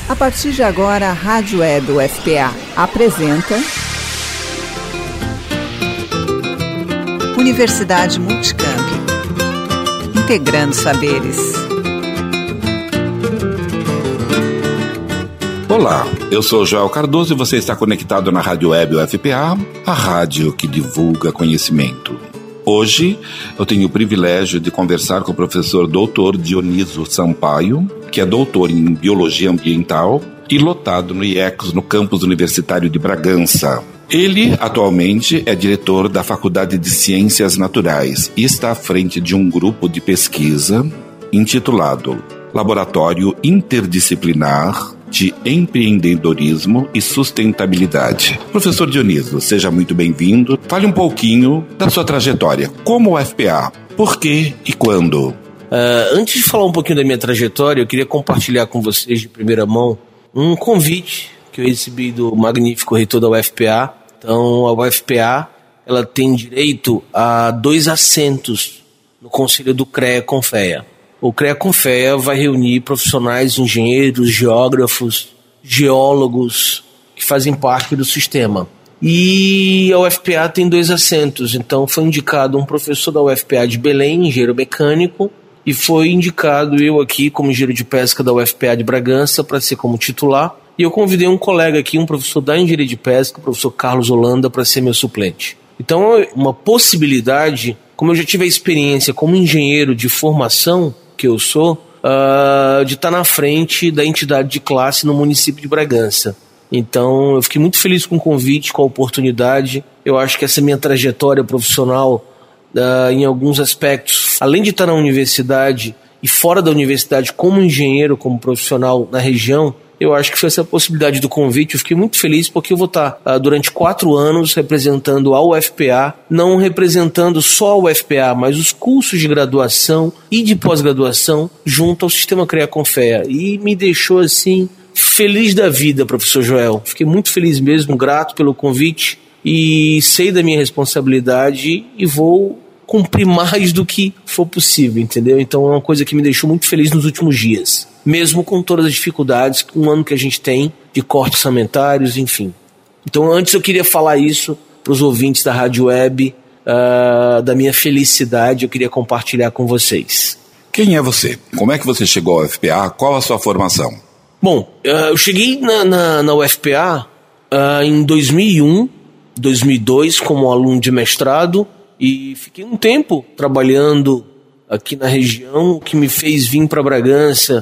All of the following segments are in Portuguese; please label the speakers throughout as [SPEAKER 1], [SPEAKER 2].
[SPEAKER 1] A partir de agora, a Rádio Web UFPA apresenta Universidade Multicamp, integrando saberes.
[SPEAKER 2] Olá, eu sou Joel Cardoso e você está conectado na Rádio Web UFPA, a rádio que divulga conhecimento. Hoje, eu tenho o privilégio de conversar com o professor Dr. Dioniso Sampaio, que é doutor em Biologia Ambiental e lotado no IECS, no campus universitário de Bragança. Ele, atualmente, é diretor da Faculdade de Ciências Naturais e está à frente de um grupo de pesquisa intitulado Laboratório Interdisciplinar de Empreendedorismo e Sustentabilidade. Professor Dioniso, seja muito bem-vindo. Fale um pouquinho da sua trajetória. Como o UFPA? Por quê e quando?
[SPEAKER 3] Antes de falar um pouquinho da minha trajetória, eu queria compartilhar com vocês de primeira mão um convite que eu recebi do magnífico reitor da UFPA. Então, a UFPA ela tem direito a 2 assentos no Conselho do CREA-CONFEA. O CREA-CONFEA vai reunir profissionais, engenheiros, geógrafos, geólogos que fazem parte do sistema. E a UFPA tem 2 assentos, então foi indicado um professor da UFPA de Belém, engenheiro mecânico, e foi indicado eu aqui como engenheiro de pesca da UFPA de Bragança para ser como titular. E eu convidei um colega aqui, um professor da engenharia de pesca, o professor Carlos Holanda, para ser meu suplente. Então, uma possibilidade, como eu já tive a experiência como engenheiro de formação, que eu sou, de estar na frente da entidade de classe no município de Bragança. Então, eu fiquei muito feliz com o convite, com a oportunidade. Eu acho que essa minha trajetória profissional, em alguns aspectos, além de estar na universidade e fora da universidade como engenheiro, como profissional na região, eu acho que foi essa possibilidade do convite. Eu fiquei muito feliz porque eu vou estar durante 4 anos representando a UFPA, não representando só a UFPA, mas os cursos de graduação e de pós-graduação junto ao sistema CREA-CONFEA. E me deixou assim feliz da vida, professor Joel. Fiquei muito feliz mesmo, grato pelo convite e sei da minha responsabilidade e vou cumprir mais do que for possível, entendeu? Então é uma coisa que me deixou muito feliz nos últimos dias, mesmo com todas as dificuldades, um ano que a gente tem de cortes orçamentários, enfim. Então antes eu queria falar isso para os ouvintes da Rádio Web, da minha felicidade, eu queria compartilhar com vocês.
[SPEAKER 2] Quem é você? Como é que você chegou ao UFPA? Qual a sua formação?
[SPEAKER 3] Bom, eu cheguei na UFPA em 2001, 2002 como aluno de mestrado e fiquei um tempo trabalhando aqui na região, o que me fez vir para Bragança,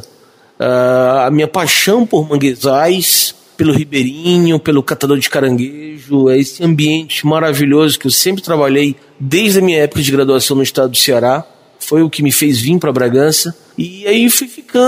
[SPEAKER 3] a minha paixão por manguezais, pelo ribeirinho, pelo catador de caranguejo, esse ambiente maravilhoso que eu sempre trabalhei desde a minha época de graduação no estado do Ceará, foi o que me fez vir para Bragança. E aí fui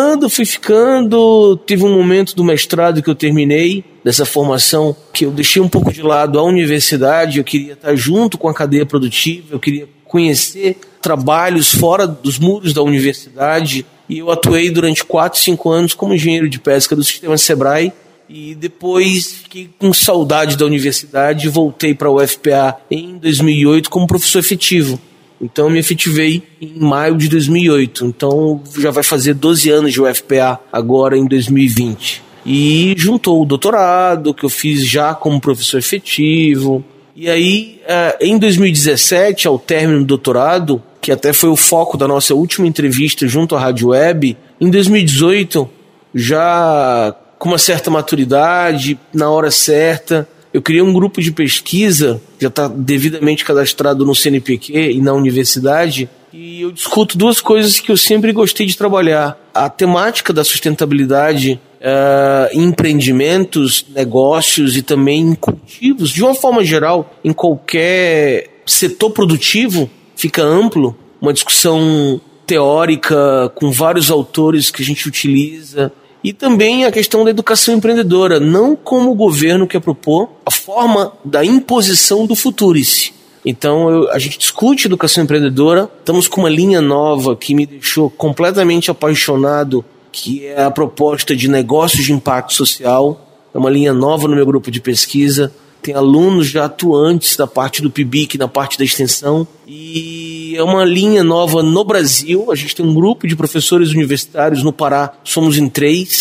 [SPEAKER 3] ficando, teve um momento do mestrado que eu terminei, dessa formação, que eu deixei um pouco de lado a universidade, eu queria estar junto com a cadeia produtiva, eu queria conhecer trabalhos fora dos muros da universidade, e eu atuei durante 4, 5 anos como engenheiro de pesca do sistema Sebrae, e depois fiquei com saudade da universidade e voltei para a UFPA em 2008 como professor efetivo. Então eu me efetivei em maio de 2008, então já vai fazer 12 anos de UFPA agora em 2020. E juntou o doutorado, que eu fiz já como professor efetivo. E aí, em 2017, ao término do doutorado, que até foi o foco da nossa última entrevista junto à Rádio Web, em 2018, já com uma certa maturidade, na hora certa, eu criei um grupo de pesquisa, já está devidamente cadastrado no CNPq e na universidade, e eu discuto 2 coisas que eu sempre gostei de trabalhar. A temática da sustentabilidade em empreendimentos, negócios e também em cultivos, de uma forma geral, em qualquer setor produtivo, fica amplo, uma discussão teórica com vários autores que a gente utiliza. E também a questão da educação empreendedora, não como o governo quer propor, a forma da imposição do Futurice. Então a gente discute educação empreendedora, estamos com uma linha nova que me deixou completamente apaixonado, que é a proposta de negócios de impacto social. É uma linha nova no meu grupo de pesquisa, tem alunos já atuantes da parte do PIBIC, na parte da extensão, e é uma linha nova no Brasil. A gente tem um grupo de professores universitários no Pará, somos em 3,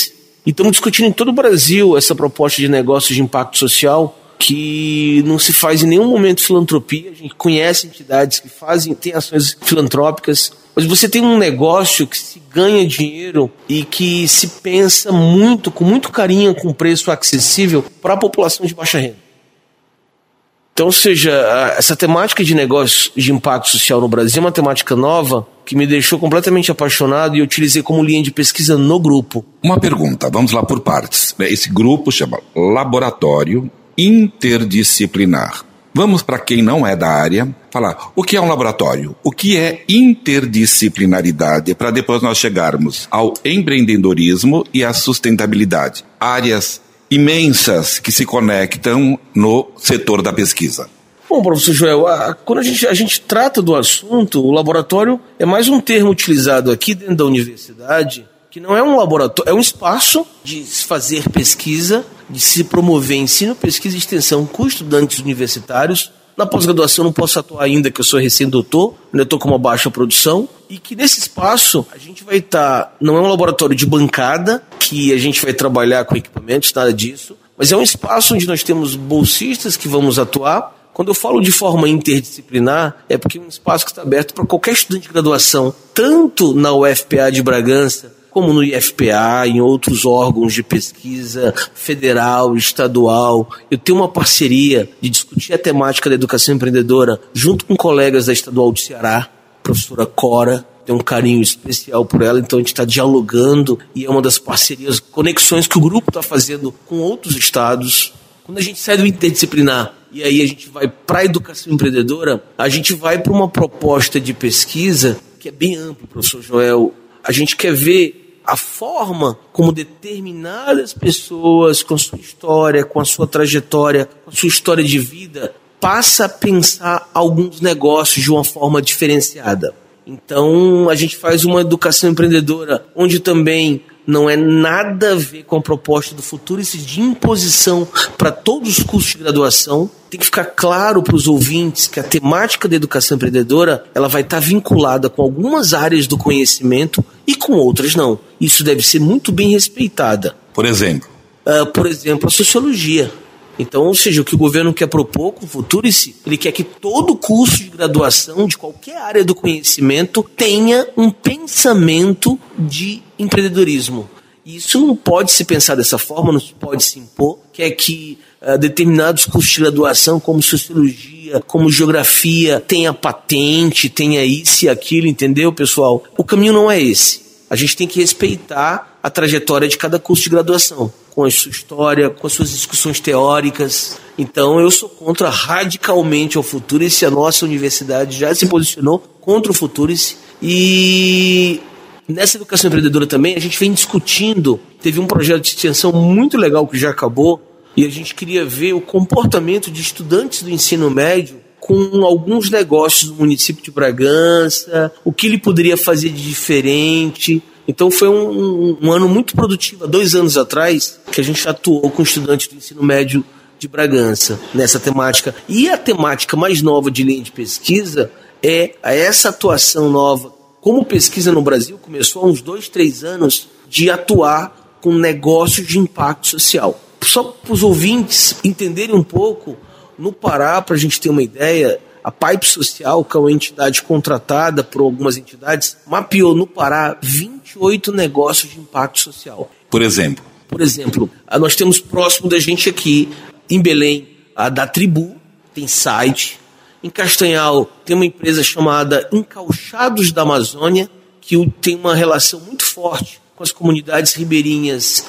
[SPEAKER 3] E estamos discutindo em todo o Brasil essa proposta de negócio de impacto social, que não se faz em nenhum momento filantropia. A gente conhece entidades que têm ações filantrópicas, mas você tem um negócio que se ganha dinheiro e que se pensa muito, com muito carinho, com preço acessível para a população de baixa renda. Então, ou seja, essa temática de negócio de impacto social no Brasil é uma temática nova que me deixou completamente apaixonado e eu utilizei como linha de pesquisa no grupo.
[SPEAKER 2] Uma pergunta, vamos lá por partes. Esse grupo chama Laboratório Interdisciplinar. Vamos para quem não é da área falar o que é um laboratório, o que é interdisciplinaridade, para depois nós chegarmos ao empreendedorismo e à sustentabilidade. Áreas imensas que se conectam no setor da pesquisa.
[SPEAKER 3] Bom, professor Joel, quando a gente trata do assunto, o laboratório é mais um termo utilizado aqui dentro da universidade, que não é um laboratório, é um espaço de se fazer pesquisa, de se promover ensino, pesquisa e extensão com estudantes universitários. Na pós-graduação eu não posso atuar ainda, que eu sou recém-doutor, ainda estou com uma baixa produção, e que nesse espaço a gente vai estar, não é um laboratório de bancada, que a gente vai trabalhar com equipamentos, nada disso, mas é um espaço onde nós temos bolsistas que vamos atuar. Quando eu falo de forma interdisciplinar, é porque é um espaço que está aberto para qualquer estudante de graduação, tanto na UFPA de Bragança, como no IFPA, em outros órgãos de pesquisa federal, estadual. Eu tenho uma parceria de discutir a temática da educação empreendedora junto com colegas da Estadual do Ceará, a professora Cora, tenho um carinho especial por ela, então a gente está dialogando e é uma das parcerias, conexões que o grupo está fazendo com outros estados. Quando a gente sai do interdisciplinar e aí a gente vai para a educação empreendedora, a gente vai para uma proposta de pesquisa que é bem ampla, professor Joel. A gente quer ver a forma como determinadas pessoas, com a sua história, com a sua trajetória, com a sua história de vida, passa a pensar alguns negócios de uma forma diferenciada. Então, a gente faz uma educação empreendedora, onde também não é nada a ver com a proposta do Futurice de imposição para todos os cursos de graduação. Tem que ficar claro para os ouvintes que a temática da educação empreendedora ela vai estar vinculada com algumas áreas do conhecimento e com outras não. Isso deve ser muito bem respeitada.
[SPEAKER 2] Por exemplo?
[SPEAKER 3] Por exemplo, a sociologia. Então, ou seja, o que o governo quer propor com o Futurice, ele quer que todo curso de graduação, de qualquer área do conhecimento, tenha um pensamento de empreendedorismo. E isso não pode se pensar dessa forma, não pode se impor, que é que determinados cursos de graduação, como sociologia, como geografia, tenha patente, tenha isso e aquilo, entendeu, pessoal? O caminho não é esse. A gente tem que respeitar a trajetória de cada curso de graduação, com a sua história, com as suas discussões teóricas. Então eu sou contra radicalmente ao Futurice. A nossa universidade já se posicionou contra o Futurice. E nessa educação empreendedora também a gente vem discutindo, teve um projeto de extensão muito legal que já acabou, e a gente queria ver o comportamento de estudantes do ensino médio com alguns negócios no município de Bragança, o que ele poderia fazer de diferente. Então foi um ano muito produtivo, há 2 anos atrás, que a gente atuou com estudantes do ensino médio de Bragança nessa temática. E a temática mais nova de linha de pesquisa é essa atuação nova. Como pesquisa no Brasil, começou há uns 2, 3 anos de atuar com negócios de impacto social. Só para os ouvintes entenderem um pouco, no Pará, para a gente ter uma ideia, a Pipe Social, que é uma entidade contratada por algumas entidades, mapeou no Pará 28 negócios de impacto social.
[SPEAKER 2] Por exemplo?
[SPEAKER 3] Por exemplo, nós temos próximo da gente aqui, em Belém, a da Tribu, tem site. Em Castanhal, tem uma empresa chamada Encauchados da Amazônia, que tem uma relação muito forte com as comunidades ribeirinhas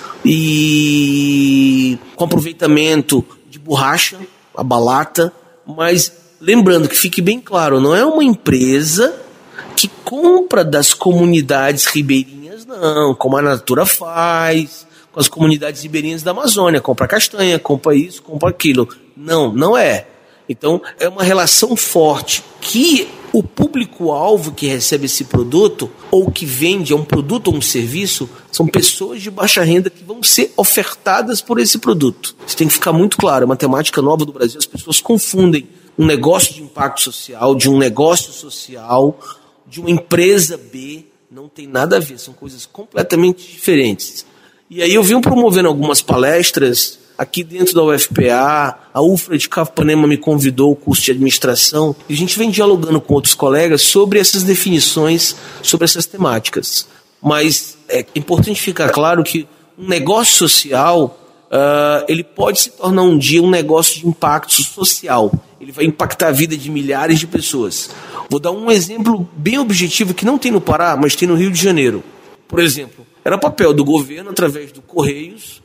[SPEAKER 3] e com aproveitamento de borracha, a balata, mas lembrando que fique bem claro, não é uma empresa que compra das comunidades ribeirinhas, não, como a Natura faz, com as comunidades ribeirinhas da Amazônia, compra castanha, compra isso, compra aquilo. Não, não é. Então, é uma relação forte que o público-alvo que recebe esse produto, ou que vende, é um produto ou um serviço, são pessoas de baixa renda que vão ser ofertadas por esse produto. Isso tem que ficar muito claro, é uma temática nova do Brasil, as pessoas confundem um negócio de impacto social, de um negócio social, de uma empresa B, não tem nada a ver, são coisas completamente diferentes. E aí eu venho promovendo algumas palestras aqui dentro da UFPA, a UFRA de Capanema me convidou ao curso de administração, e a gente vem dialogando com outros colegas sobre essas definições, sobre essas temáticas. Mas é importante ficar claro que um negócio social, ele pode se tornar um dia um negócio de impacto social. Ele vai impactar a vida de milhares de pessoas. Vou dar um exemplo bem objetivo que não tem no Pará, mas tem no Rio de Janeiro. Por exemplo, era papel do governo, através do Correios,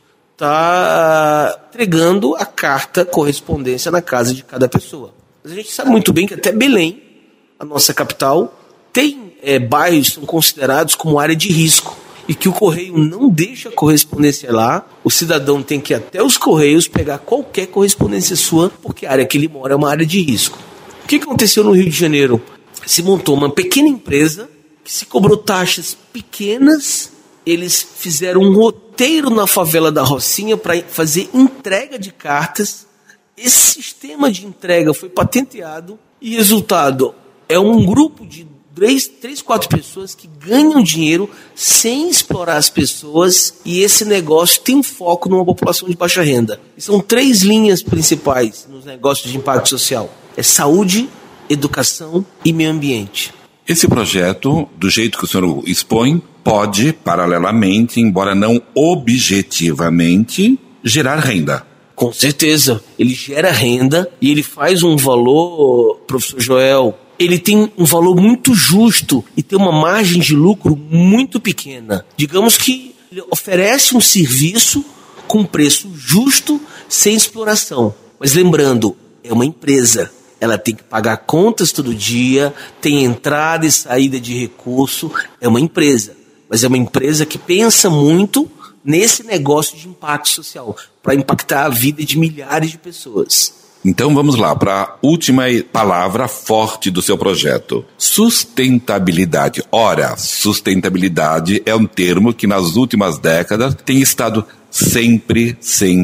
[SPEAKER 3] entregando a carta correspondência na casa de cada pessoa. Mas a gente sabe muito bem que até Belém, a nossa capital, tem bairros que são considerados como área de risco e que o Correio não deixa a correspondência lá. O cidadão tem que ir até os Correios pegar qualquer correspondência sua, porque a área que ele mora é uma área de risco. O que aconteceu no Rio de Janeiro? Se montou uma pequena empresa que se cobrou taxas pequenas. Eles fizeram um roteiro na favela da Rocinha para fazer entrega de cartas. Esse sistema de entrega foi patenteado e resultado é um grupo de 4 pessoas que ganham dinheiro sem explorar as pessoas, e esse negócio tem um foco numa população de baixa renda. E são 3 linhas principais nos negócios de impacto social: é saúde, educação e meio ambiente.
[SPEAKER 2] Esse projeto, do jeito que o senhor expõe, pode, paralelamente, embora não objetivamente, gerar renda.
[SPEAKER 3] Com certeza. Ele gera renda e ele faz um valor, professor Joel, ele tem um valor muito justo e tem uma margem de lucro muito pequena. Digamos que ele oferece um serviço com preço justo, sem exploração. Mas lembrando, é uma empresa. Ela tem que pagar contas todo dia, tem entrada e saída de recurso. É uma empresa, mas é uma empresa que pensa muito nesse negócio de impacto social, para impactar a vida de milhares de pessoas.
[SPEAKER 2] Então vamos lá para a última palavra forte do seu projeto: sustentabilidade. Ora, sustentabilidade é um termo que nas últimas décadas tem estado sempre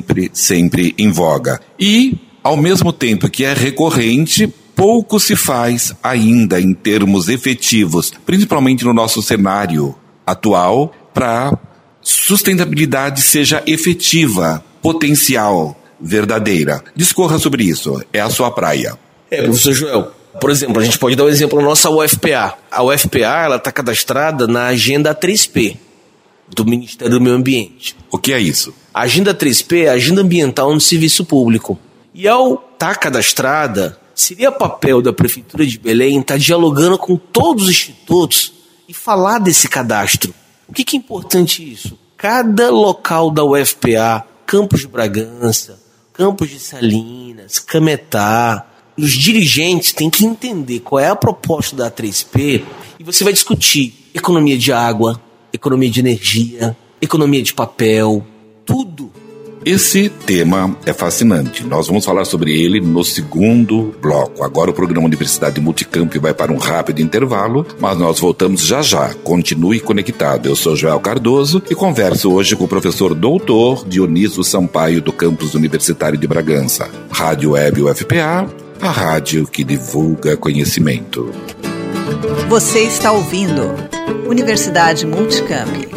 [SPEAKER 2] em voga. E, ao mesmo tempo que é recorrente, pouco se faz ainda em termos efetivos, principalmente no nosso cenário atual, para sustentabilidade seja efetiva, potencial, verdadeira. Discorra sobre isso, é a sua praia.
[SPEAKER 3] Professor Joel, por exemplo, a gente pode dar um exemplo na nossa UFPA. A UFPA está cadastrada na Agenda 3P, do Ministério do Meio Ambiente.
[SPEAKER 2] O que é isso?
[SPEAKER 3] A Agenda 3P é a Agenda Ambiental no Serviço Público. E ao estar cadastrada, seria papel da Prefeitura de Belém estar dialogando com todos os institutos e falar desse cadastro. O que é importante isso? Cada local da UFPA, Campos de Bragança, Campos de Salinas, Cametá, os dirigentes têm que entender qual é a proposta da 3P e você vai discutir economia de água, economia de energia, economia de papel, tudo.
[SPEAKER 2] Esse tema é fascinante. Nós vamos falar sobre ele no segundo bloco. Agora o programa Universidade Multicamp vai para um rápido intervalo, mas nós voltamos já. Continue conectado. Eu sou Joel Cardoso e converso hoje com o professor doutor Dionísio Sampaio, do campus universitário de Bragança. Rádio Web UFPA, a rádio que divulga conhecimento.
[SPEAKER 1] Você está ouvindo Universidade Multicamp.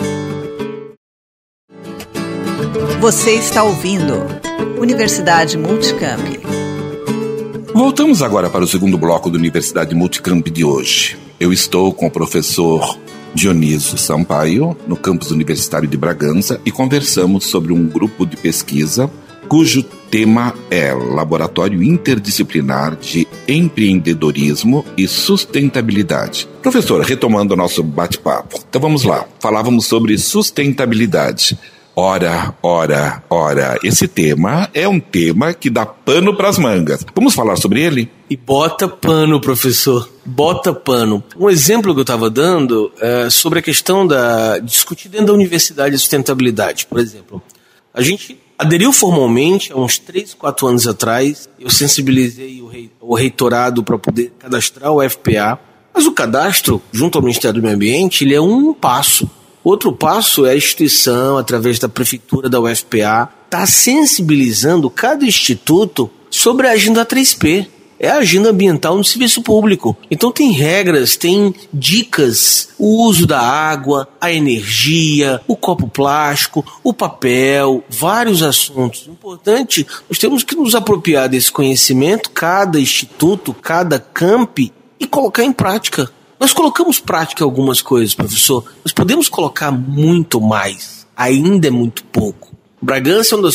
[SPEAKER 1] Você está ouvindo Universidade Multicamp.
[SPEAKER 2] Voltamos agora para o segundo bloco do Universidade Multicamp de hoje. Eu estou com o professor Dionísio Sampaio, no campus universitário de Bragança, e conversamos sobre um grupo de pesquisa cujo tema é Laboratório Interdisciplinar de Empreendedorismo e Sustentabilidade. Professor, retomando o nosso bate-papo. Então vamos lá. Falávamos sobre sustentabilidade. Ora, esse tema é um tema que dá pano para as mangas. Vamos falar sobre ele?
[SPEAKER 3] E bota pano, professor, bota pano. Um exemplo que eu estava dando é sobre a questão de discutir dentro da universidade a sustentabilidade. Por exemplo, a gente aderiu formalmente há uns 3, 4 anos atrás. Eu sensibilizei o reitorado para poder cadastrar o FPA. Mas o cadastro, junto ao Ministério do Meio Ambiente, ele é um passo. Outro passo é a instituição, através da prefeitura da UFPA, está sensibilizando cada instituto sobre a Agenda 3P. é a agenda ambiental no serviço público. Então tem regras, tem dicas, o uso da água, a energia, o copo plástico, o papel, vários assuntos. Importante, nós temos que nos apropriar desse conhecimento, cada instituto, cada campi, e colocar em prática. Nós colocamos em prática algumas coisas, professor. Nós podemos colocar muito mais. Ainda é muito pouco. Bragança é um dos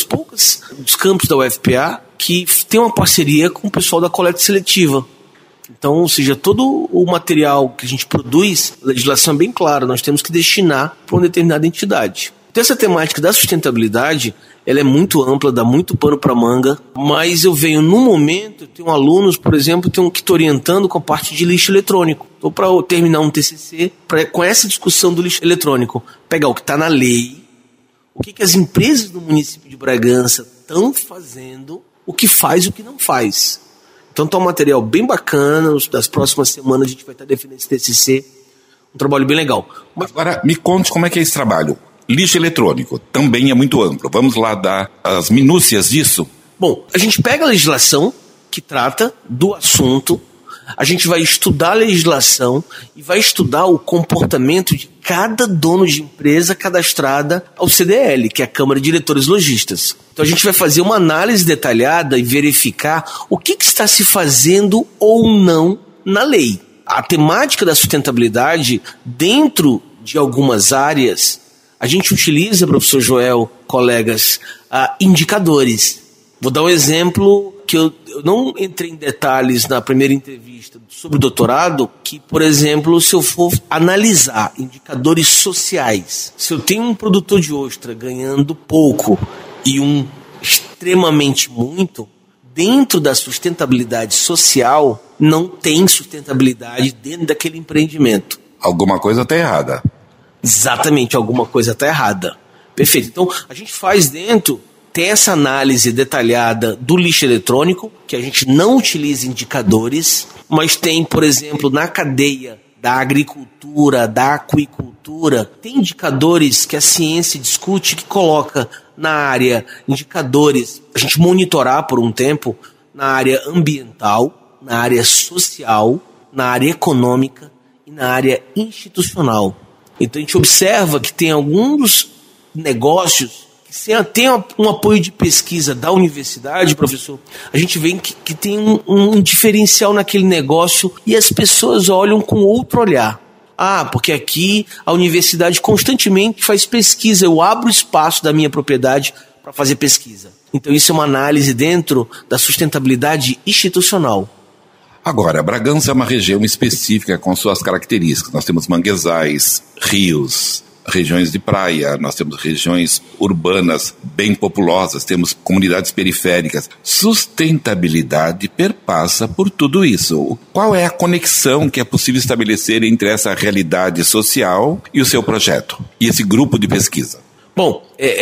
[SPEAKER 3] campos da UFPA que tem uma parceria com o pessoal da coleta seletiva. Então, ou seja, todo o material que a gente produz, a legislação é bem clara, nós temos que destinar para uma determinada entidade. Então, essa temática da sustentabilidade, ela é muito ampla, dá muito pano para manga, mas eu venho num momento, eu tenho alunos, por exemplo, que estou orientando com a parte de lixo eletrônico. Estou para terminar um TCC com essa discussão do lixo eletrônico, pegar o que está na lei, o que as empresas do município de Bragança estão fazendo, o que faz e o que não faz. Então está um material bem bacana, das próximas semanas a gente vai estar definindo esse TCC, um trabalho bem legal.
[SPEAKER 2] Agora, me conte como é que é esse trabalho. Lixo eletrônico também é muito amplo. Vamos lá dar as minúcias disso?
[SPEAKER 3] Bom, a gente pega a legislação que trata do assunto, a gente vai estudar a legislação e vai estudar o comportamento de cada dono de empresa cadastrada ao CDL, que é a Câmara de Diretores Lojistas. Então a gente vai fazer uma análise detalhada e verificar o que está se fazendo ou não na lei. A temática da sustentabilidade, dentro de algumas áreas, a gente utiliza, professor Joel, colegas, indicadores. Vou dar um exemplo que eu não entrei em detalhes na primeira entrevista sobre o doutorado, que, por exemplo, se eu for analisar indicadores sociais, se eu tenho um produtor de ostra ganhando pouco e um extremamente muito, dentro da sustentabilidade social, não tem sustentabilidade dentro daquele empreendimento.
[SPEAKER 2] Alguma coisa está errada.
[SPEAKER 3] Exatamente, alguma coisa está errada. Perfeito. Então, a gente faz tem essa análise detalhada do lixo eletrônico, que a gente não utiliza indicadores, mas tem, por exemplo, na cadeia da agricultura, da aquicultura, tem indicadores que a ciência discute, que coloca na área indicadores, a gente monitorar por um tempo, na área ambiental, na área social, na área econômica e na área institucional. Então a gente observa que tem alguns negócios que tem um apoio de pesquisa da universidade, professor, a gente vê que tem um diferencial naquele negócio e as pessoas olham com outro olhar. Porque aqui a universidade constantemente faz pesquisa, eu abro espaço da minha propriedade para fazer pesquisa. Então isso é uma análise dentro da sustentabilidade institucional.
[SPEAKER 2] Agora, Bragança é uma região específica com suas características. Nós temos manguezais, rios, regiões de praia, nós temos regiões urbanas bem populosas, temos comunidades periféricas. Sustentabilidade perpassa por tudo isso. Qual é a conexão que é possível estabelecer entre essa realidade social e o seu projeto, e esse grupo de pesquisa?
[SPEAKER 3] Bom,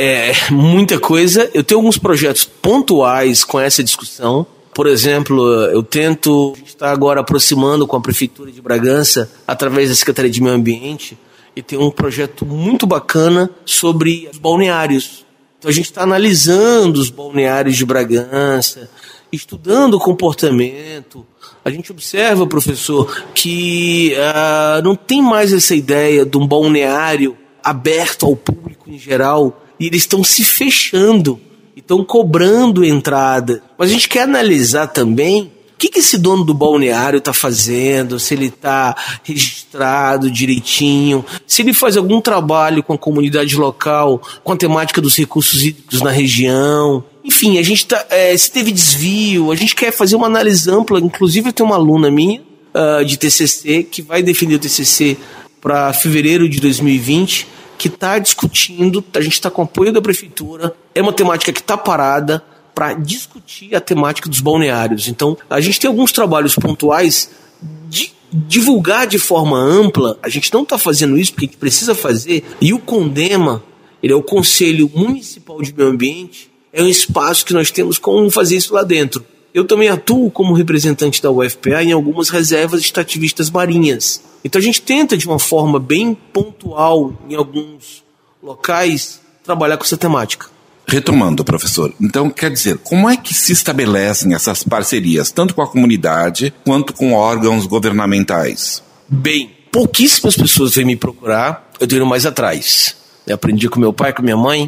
[SPEAKER 3] muita coisa. Eu tenho alguns projetos pontuais com essa discussão. Por exemplo, a gente está agora aproximando com a Prefeitura de Bragança, através da Secretaria de Meio Ambiente, e tem um projeto muito bacana sobre os balneários. Então a gente está analisando os balneários de Bragança, estudando o comportamento. A gente observa, professor, que não tem mais essa ideia de um balneário aberto ao público em geral, e eles estão se fechando, estão cobrando entrada. Mas a gente quer analisar também o que esse dono do balneário está fazendo, se ele está registrado direitinho, se ele faz algum trabalho com a comunidade local, com a temática dos recursos hídricos na região. Enfim, a gente se teve desvio, a gente quer fazer uma análise ampla. Inclusive eu tenho uma aluna minha de TCC, que vai defender o TCC para fevereiro de 2020, que está discutindo, a gente está com o apoio da Prefeitura, é uma temática que está parada, para discutir a temática dos balneários. Então, a gente tem alguns trabalhos pontuais de divulgar de forma ampla. A gente não está fazendo isso porque a gente precisa fazer, e o CONDEMA, ele é o Conselho Municipal de Meio Ambiente, é um espaço que nós temos como fazer isso lá dentro. Eu também atuo como representante da UFPA em algumas reservas extrativistas marinhas. Então a gente tenta, de uma forma bem pontual, em alguns locais, trabalhar com essa temática.
[SPEAKER 2] Retomando, professor, então quer dizer, como é que se estabelecem essas parcerias, tanto com a comunidade quanto com órgãos governamentais?
[SPEAKER 3] Bem, pouquíssimas pessoas vêm me procurar, eu tô indo mais atrás. Eu aprendi com meu pai, com minha mãe,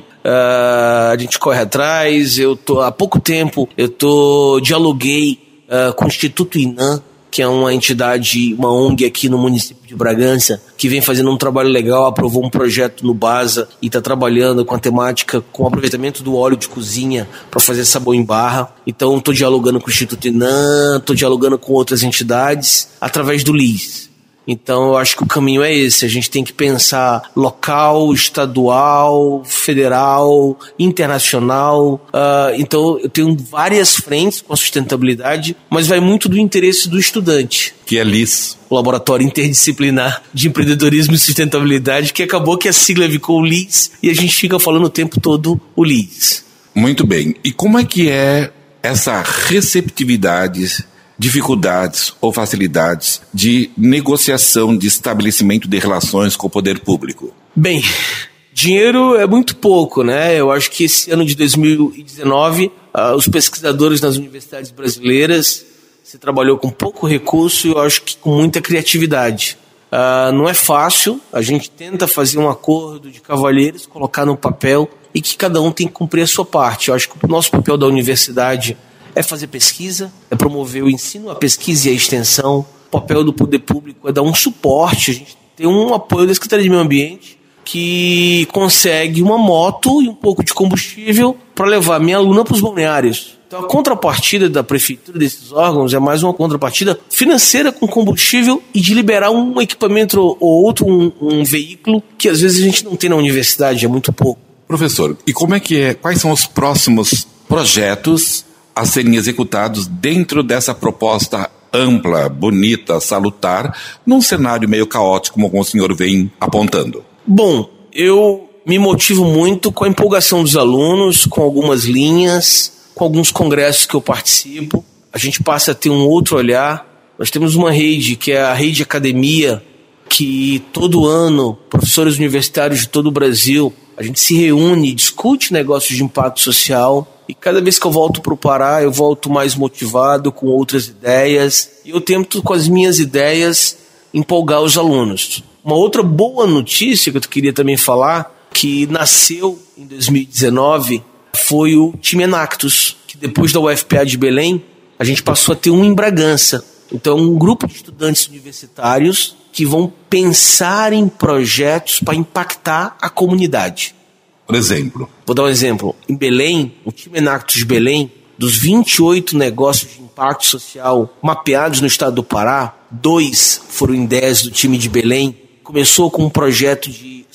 [SPEAKER 3] a gente corre atrás, há pouco tempo dialoguei com o Instituto INAM, que é uma entidade, uma ONG aqui no município de Bragança, que vem fazendo um trabalho legal, aprovou um projeto no BASA e está trabalhando com a temática, com o aproveitamento do óleo de cozinha para fazer sabão em barra. Então estou dialogando com o Instituto INAM, estou dialogando com outras entidades através do LIS. Então eu acho que o caminho é esse, a gente tem que pensar local, estadual, federal, internacional. Então eu tenho várias frentes com a sustentabilidade, mas vai muito do interesse do estudante.
[SPEAKER 2] Que é LIS.
[SPEAKER 3] O Laboratório Interdisciplinar de Empreendedorismo e Sustentabilidade, que acabou que a sigla ficou LIS e a gente fica falando o tempo todo o LIS.
[SPEAKER 2] Muito bem. E como é que é essa receptividade, dificuldades ou facilidades de negociação de estabelecimento de relações com o poder público?
[SPEAKER 3] Bem, dinheiro é muito pouco, né? Eu acho que esse ano de 2019, os pesquisadores nas universidades brasileiras se trabalhou com pouco recurso e eu acho que com muita criatividade. Não é fácil, a gente tenta fazer um acordo de cavalheiros, colocar no papel e que cada um tem que cumprir a sua parte. Eu acho que o nosso papel da universidade é fazer pesquisa, é promover o ensino, a pesquisa e a extensão. O papel do poder público é dar um suporte. A gente tem um apoio da Secretaria de Meio Ambiente que consegue uma moto e um pouco de combustível para levar minha aluna para os balneários. Então a contrapartida da prefeitura desses órgãos é mais uma contrapartida financeira com combustível e de liberar um equipamento ou outro, um veículo que às vezes a gente não tem na universidade, é muito pouco.
[SPEAKER 2] Professor, e quais são os próximos projetos a serem executados dentro dessa proposta ampla, bonita, salutar, num cenário meio caótico como o senhor vem apontando?
[SPEAKER 3] Bom, eu me motivo muito com a empolgação dos alunos, com algumas linhas, com alguns congressos que eu participo. A gente passa a ter um outro olhar. Nós temos uma rede, que é a Rede Academia, que todo ano, professores universitários de todo o Brasil, a gente se reúne, discute negócios de impacto social. E cada vez que eu volto para o Pará, eu volto mais motivado, com outras ideias. E eu tento, com as minhas ideias, empolgar os alunos. Uma outra boa notícia que eu queria também falar, que nasceu em 2019, foi o Time Enactus, que depois da UFPA de Belém, a gente passou a ter um em Bragança. Então, um grupo de estudantes universitários que vão pensar em projetos para impactar a comunidade.
[SPEAKER 2] Por exemplo?
[SPEAKER 3] Vou dar um exemplo. Em Belém, o Time Enactus de Belém, dos 28 negócios de impacto social mapeados no estado do Pará, 2 foram ideias do time de Belém. Começou com um projeto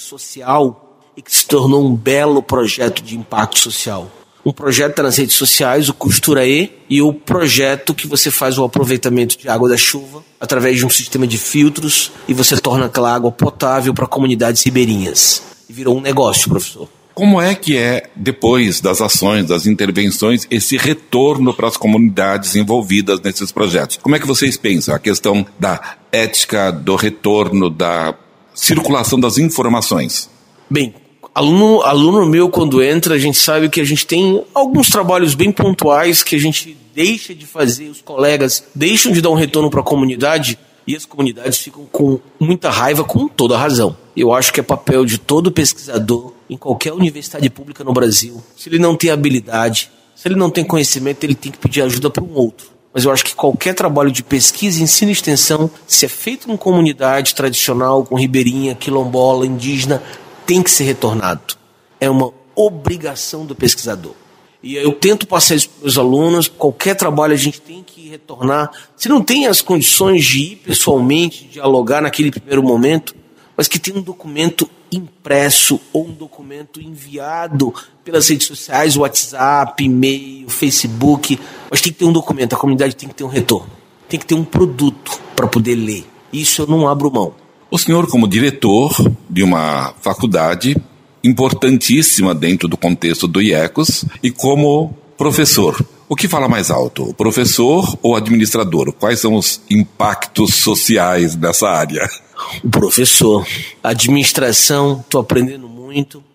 [SPEAKER 3] social e que se tornou um belo projeto de impacto social. Um projeto está nas redes sociais, o Costura e o projeto que você faz o aproveitamento de água da chuva através de um sistema de filtros e você torna aquela água potável para comunidades ribeirinhas. E virou um negócio, professor.
[SPEAKER 2] Como é que é, depois das ações, das intervenções, esse retorno para as comunidades envolvidas nesses projetos? Como é que vocês pensam? A questão da ética, do retorno, da circulação das informações?
[SPEAKER 3] Bem, aluno meu, quando entra, a gente sabe que a gente tem alguns trabalhos bem pontuais que a gente deixa de fazer, os colegas deixam de dar um retorno para a comunidade e as comunidades ficam com muita raiva, com toda a razão. Eu acho que é papel de todo pesquisador em qualquer universidade pública no Brasil. Se ele não tem habilidade, se ele não tem conhecimento, ele tem que pedir ajuda para um outro. Mas eu acho que qualquer trabalho de pesquisa, ensino e extensão, se é feito em comunidade tradicional, com ribeirinha, quilombola, indígena, tem que ser retornado. É uma obrigação do pesquisador. E eu tento passar isso para os meus alunos, qualquer trabalho a gente tem que retornar. Se não tem as condições de ir pessoalmente, dialogar naquele primeiro momento, mas que tem um documento impresso ou um documento enviado pelas redes sociais, WhatsApp, e-mail, Facebook, mas tem que ter um documento, a comunidade tem que ter um retorno, tem que ter um produto para poder ler. Isso eu não abro mão.
[SPEAKER 2] O senhor, como diretor de uma faculdade importantíssima dentro do contexto do IECOS e como professor, o que fala mais alto, o professor ou o administrador? Quais são os impactos sociais dessa área?
[SPEAKER 3] O professor. A administração, estou aprendendo muito,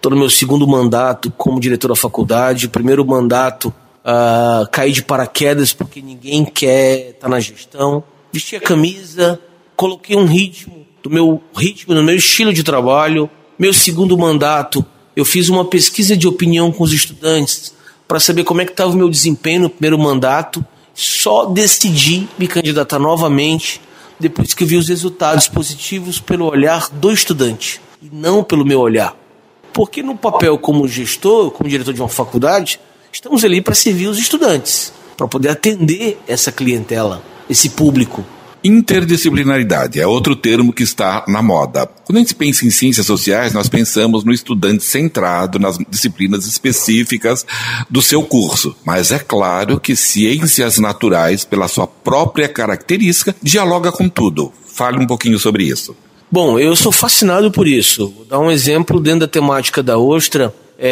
[SPEAKER 3] estou no meu segundo mandato como diretor da faculdade. O primeiro mandato caí de paraquedas porque ninguém quer estar na gestão. Vesti a camisa, coloquei um ritmo no meu estilo de trabalho. Meu segundo mandato, eu fiz uma pesquisa de opinião com os estudantes para saber como é que estava o meu desempenho no primeiro mandato. Só decidi me candidatar novamente depois que vi os resultados positivos pelo olhar do estudante e não pelo meu olhar. Porque no papel como gestor, como diretor de uma faculdade, estamos ali para servir os estudantes, para poder atender essa clientela, esse público.
[SPEAKER 2] Interdisciplinaridade é outro termo que está na moda. Quando a gente pensa em ciências sociais, nós pensamos no estudante centrado nas disciplinas específicas do seu curso. Mas é claro que ciências naturais, pela sua própria característica, dialoga com tudo. Fale um pouquinho sobre isso.
[SPEAKER 3] Bom, eu sou fascinado por isso. Vou dar um exemplo dentro da temática da ostra.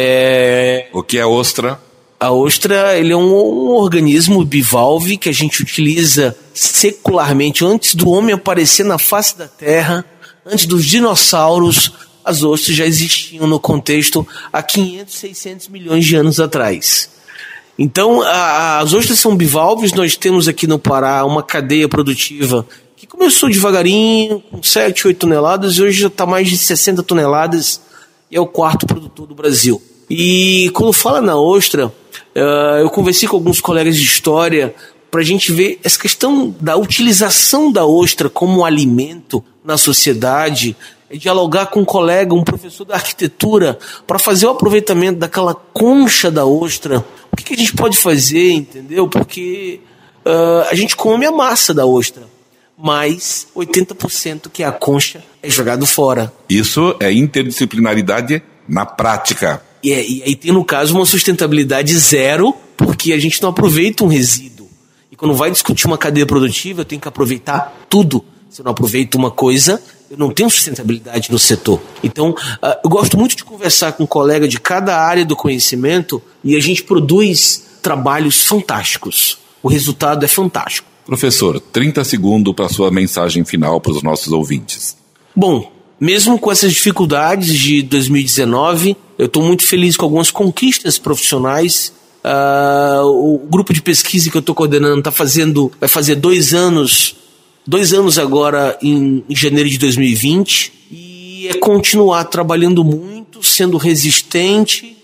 [SPEAKER 2] O que é ostra?
[SPEAKER 3] A ostra, ele é um organismo bivalve que a gente utiliza secularmente. Antes do homem aparecer na face da Terra, antes dos dinossauros, as ostras já existiam no contexto há 500, 600 milhões de anos atrás. Então, as ostras são bivalves. Nós temos aqui no Pará uma cadeia produtiva que começou devagarinho, com 7, 8 toneladas, e hoje já está mais de 60 toneladas, e é o quarto produtor do Brasil. E quando fala na ostra, eu conversei com alguns colegas de história para a gente ver essa questão da utilização da ostra como alimento na sociedade, dialogar com um colega, um professor da arquitetura, para fazer o aproveitamento daquela concha da ostra. O que a gente pode fazer, entendeu? Porque a gente come a massa da ostra, mas 80% que é a concha é jogado fora.
[SPEAKER 2] Isso é interdisciplinaridade na prática.
[SPEAKER 3] E aí tem, no caso, uma sustentabilidade zero, porque a gente não aproveita um resíduo. E quando vai discutir uma cadeia produtiva, eu tenho que aproveitar tudo. Se eu não aproveito uma coisa, eu não tenho sustentabilidade no setor. Então, eu gosto muito de conversar com um colega de cada área do conhecimento e a gente produz trabalhos fantásticos. O resultado é fantástico.
[SPEAKER 2] Professor, 30 segundos para a sua mensagem final para os nossos ouvintes.
[SPEAKER 3] Bom, mesmo com essas dificuldades de 2019, eu estou muito feliz com algumas conquistas profissionais. O grupo de pesquisa que eu estou coordenando vai fazer 2 anos agora em janeiro de 2020, e é continuar trabalhando muito, sendo resistente,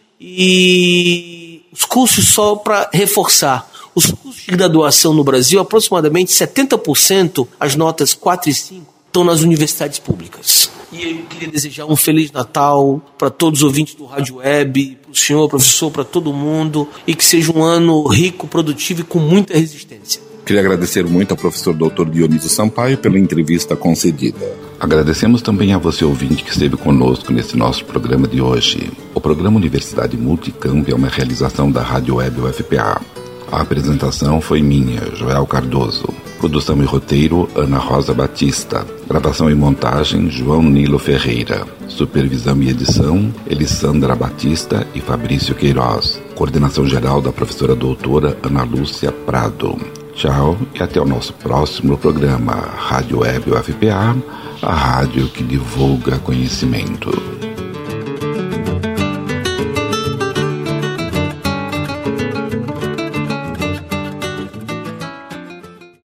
[SPEAKER 3] e os cursos, só para reforçar, os cursos de graduação no Brasil, aproximadamente 70%, as notas 4 e 5, estão nas universidades públicas. E eu queria desejar um Feliz Natal para todos os ouvintes do Rádio Web, para o senhor, professor, para todo mundo, e que seja um ano rico, produtivo e com muita resistência.
[SPEAKER 2] Queria agradecer muito ao professor Dr. Dionísio Sampaio pela entrevista concedida. Agradecemos também a você, ouvinte, que esteve conosco nesse nosso programa de hoje. O programa Universidade Multicamp é uma realização da Rádio Web UFPA. A apresentação foi minha, Joel Cardoso. Produção e roteiro, Ana Rosa Batista. Gravação e montagem, João Nilo Ferreira. Supervisão e edição, Elisandra Batista e Fabrício Queiroz. Coordenação geral da professora doutora Ana Lúcia Prado. Tchau e até o nosso próximo programa. Rádio Web UFPA, a rádio que divulga conhecimento.